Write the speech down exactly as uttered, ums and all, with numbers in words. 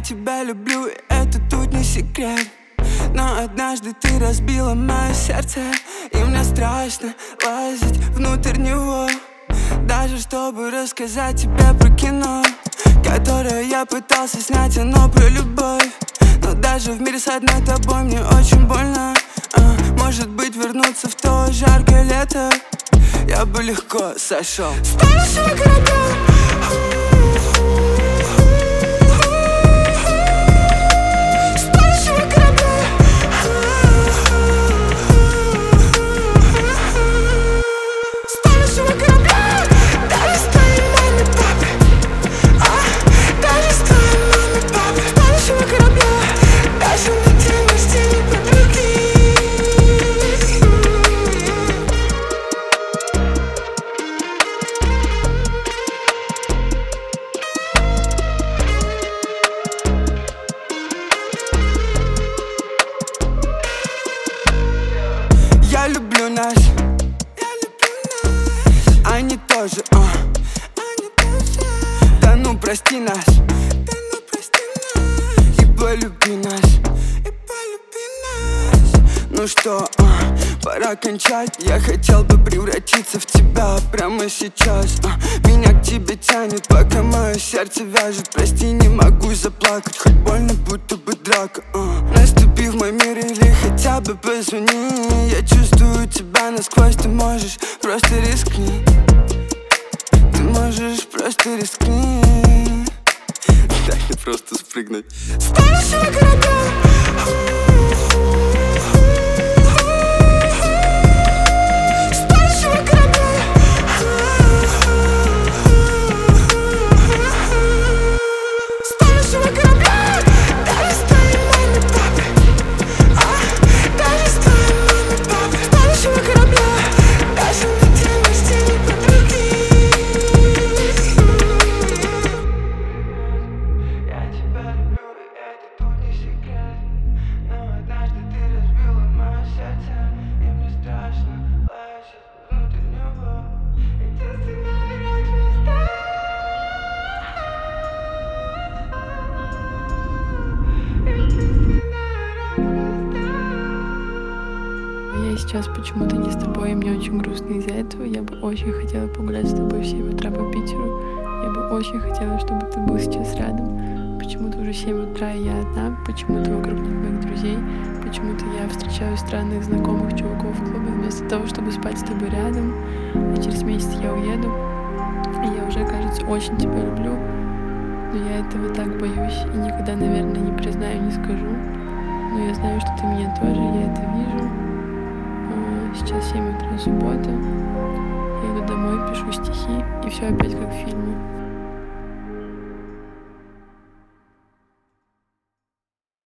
тебя люблю, и это тут не секрет. Но однажды ты разбила мое сердце, и мне страшно лазить внутрь него, даже чтобы рассказать тебе про кино, которое я пытался снять, оно про любовь. Но даже в мире с одной тобой мне очень больно. а, Может быть, вернуться в то жаркое лето я бы легко сошел с парусного корабля. Я люблю нас, я люблю нас. Они тоже, а. Они тоже. Да ну прости нас, да ну прости нас. И полюби нас, и полюби нас. Ну что, а, пора кончать. Я хотел бы превратиться в тебя прямо сейчас, а. Меня к тебе тянет, пока мое сердце вяжет. Прости, не могу заплакать, хоть больно, будто бы драка, а. Наступи в мой мир или хотя бы позвони. Я чувствую тебя насквозь, ты можешь, просто рискни. Ты можешь, просто рискни. Дай мне просто спрыгнуть с парусного корабля. Я сейчас почему-то не с тобой, и мне очень грустно из-за этого. Я бы очень хотела погулять с тобой в семь утра по Питеру. Я бы очень хотела, чтобы ты был сейчас рядом. Почему-то уже семь утра, и я одна. Почему-то вокруг нет моих друзей. Почему-то я встречаю странных знакомых чуваков в клубе, вместо того, чтобы спать с тобой рядом. А через месяц я уеду. И я уже, кажется, очень тебя люблю. Но я этого так боюсь и никогда, наверное, не признаю, не скажу. Но я знаю, что ты меня тоже, я это вижу. Сейчас семь утра, суббота. Я иду домой, пишу стихи, и все опять как в фильме.